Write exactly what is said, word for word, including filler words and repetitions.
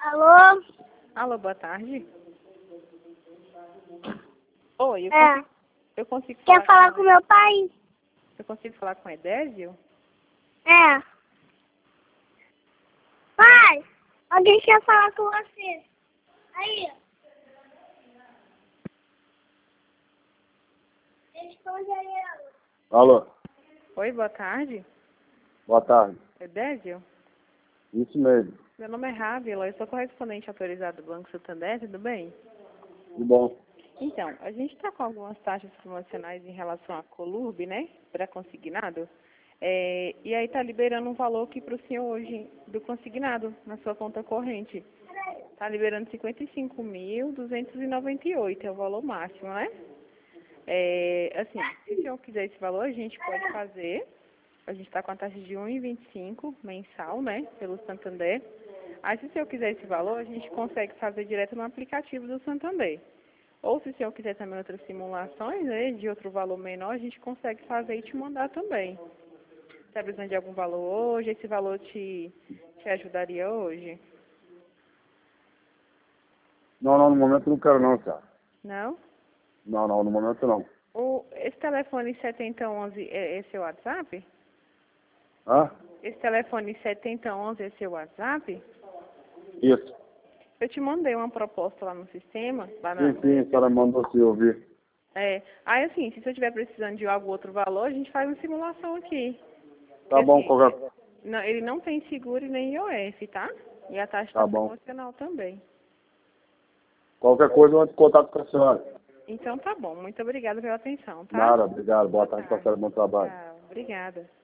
Alô? Alô, boa tarde. Oi, eu É. consigo, eu consigo Quer falar, falar com, com meu pai? eu consigo falar com o Edésio? É. Pai, alguém quer falar com você. Aí. Responde aí ela. Alô, Oi, boa tarde. boa tarde. Edésio? Isso mesmo. Meu nome é Rávila, eu sou correspondente autorizado do Banco Santander, tudo bem? Tudo bom? Então, a gente está com algumas taxas promocionais em relação à Colurb, né, para consignado, é, e aí está liberando um valor aqui para o senhor hoje do consignado na sua conta corrente. Está liberando cinquenta e cinco mil duzentos e noventa e oito, é o valor máximo, né? É, assim, se o senhor quiser esse valor, a gente pode fazer. A gente está com a taxa de um vírgula vinte e cinco mensal, né, pelo Santander. Aí, se o senhor quiser esse valor, a gente consegue fazer direto no aplicativo do Santander. Ou se o senhor quiser também outras simulações, né, de outro valor menor, a gente consegue fazer e te mandar também. Está precisando de algum valor hoje? Esse valor te, te ajudaria hoje? Não, não, no momento não quero não, cara. Não? Não, não, no momento não. O, esse telefone setenta e onze é, é seu WhatsApp? Hã? Esse telefone setenta e onze é seu WhatsApp? Isso. Eu te mandei uma proposta lá no sistema. Lá na, Sim, sim, a senhora mandou se ouvir. é, aí assim, se você estiver precisando de algum outro valor, a gente faz uma simulação aqui. Tá Porque, bom, assim, qualquer... não, ele não tem seguro e nem I O F, tá? E a taxa Tá está bom. promocional também. Qualquer coisa eu entro em contato com a senhora. Então tá bom. Muito obrigada pela atenção, tá? Nada, obrigado. Boa tarde, tarde. parceiro, bom trabalho. Tchau. Obrigada.